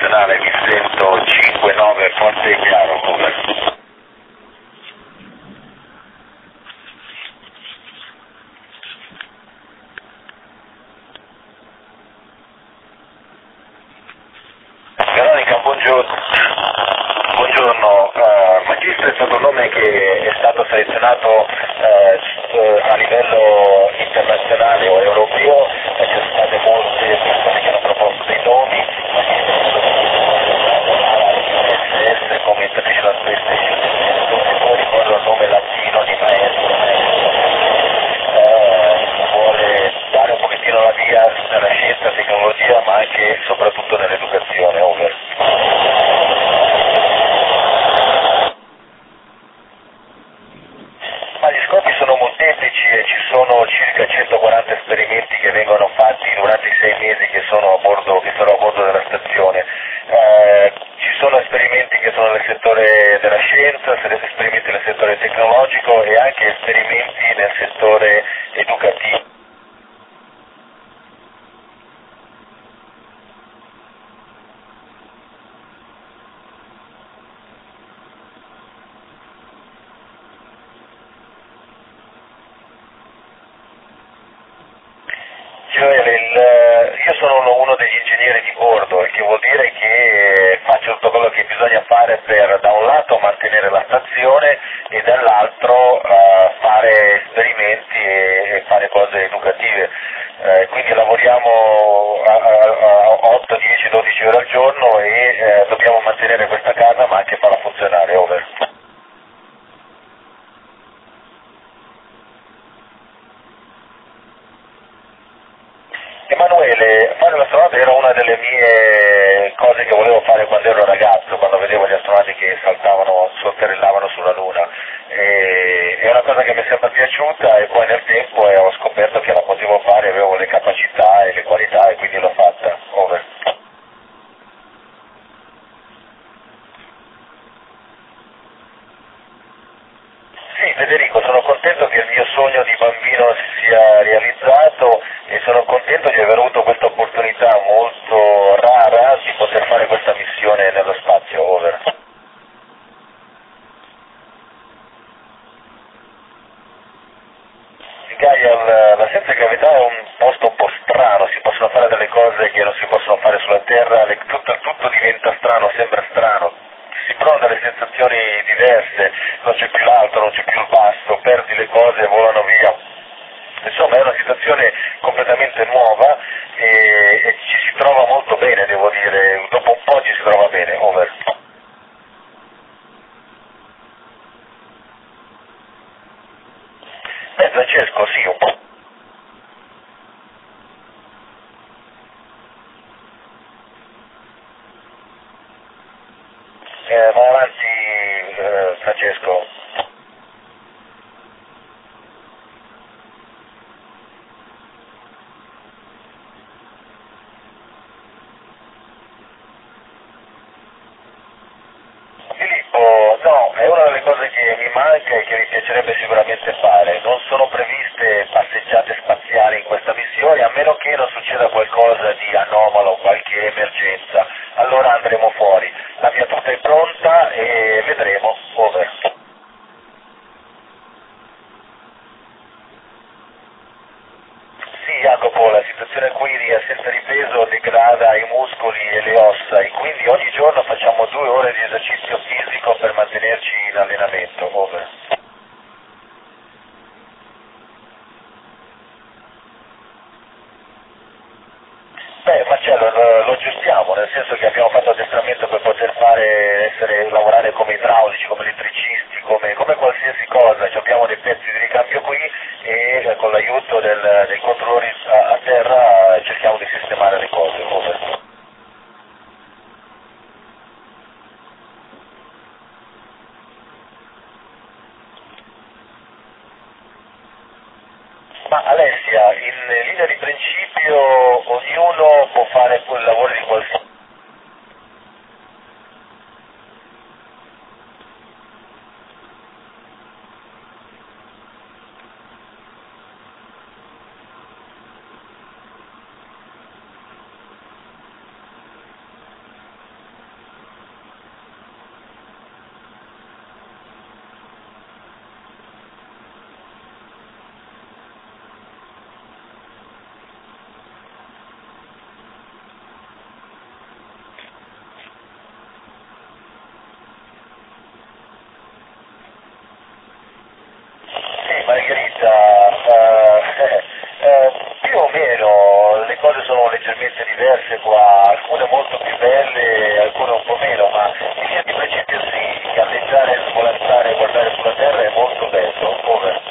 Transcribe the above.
internazionale, mi sento 5-9 forte e chiaro, come? Veronica, buongiorno. Buongiorno, Magistro è stato un nome che è stato selezionato a livello internazionale o europeo, ci sono state molte persone che hanno proposto dei nomi, SS come International Space Station, poi ricordo il nome latino di Maestro, vuole dare un pochettino la via nella scienza, tecnologia, ma anche e soprattutto nell'educazione, over. Ma gli scopi sono molteplici e ci sono circa 140 esperimenti che vengono fatti durante i 6 mesi che sono a bordo della stazione. Ci sono esperimenti che sono nel settore della scienza, esperimenti nel settore tecnologico e anche esperimenti nel settore educativo. Io sono uno degli ingegneri di bordo, il che vuol dire che faccio tutto quello che bisogna fare per da un lato mantenere la stazione e dall'altro fare esperimenti e fare cose educative. Quindi lavoriamo a 8, 10, 12 ore al giorno e dobbiamo mantenere questa casa ma anche farla funzionare, over. Emanuele, fare l'astronauta era una delle mie cose che volevo fare quando ero ragazzo, quando vedevo gli astronauti che saltavano, sotterrillavano sulla Luna. È una cosa che mi è sempre piaciuta e poi nel tempo ho scoperto che la potevo fare, avevo le capacità e le qualità e quindi l'ho fatta. Over. Sì, Federico, sono contento che il mio sogno di bambino si sia realizzato e sono contento di aver avuto questa opportunità molto rara di poter fare questa missione nello spazio, over. Gaia, la senza gravità è un posto un po' strano, si possono fare delle cose che non si possono fare sulla Terra, tutto diventa strano, sembra strano, si provano delle sensazioni diverse, non c'è più l'alto, non c'è più il basso, perdi le cose e volano via. Insomma è una situazione completamente nuova e ci si trova molto bene, devo dire, dopo un po' ci si trova bene, over. Francesco, sì, un po'. Vai avanti, Francesco. Filippo, no, è una delle cose che mi manca e che mi piacerebbe sicuramente fare. Non sono previste passeggiate spaziali in questa missione, a meno che non succeda qualcosa di anomalo, qualche emergenza. Allora andremo fuori. La mia tuta è pronta e vedremo. Over. Sì, Jacopo, la situazione qui di assenza di peso degrada i muscoli e le ossa e quindi ogni giorno facciamo 2 ore di esercizio fisico per mantenerci in allenamento. Over. Beh, Marcello, lo aggiustiamo, nel senso che abbiamo fatto addestramento per poter lavorare come idraulici, come elettricisti, come qualsiasi cosa, abbiamo dei pezzi di ricambio qui e con l'aiuto dei controllori a terra cerchiamo di sistemare le cose. Over. Ma Alessia, in linea di principio ognuno può fare quel lavoro di qualsiasi. sono leggermente diverse qua, alcune molto più belle, alcune un po' meno, ma in linea di principio sì, galleggiare, svolazzare e guardare sulla terra è molto bello, come?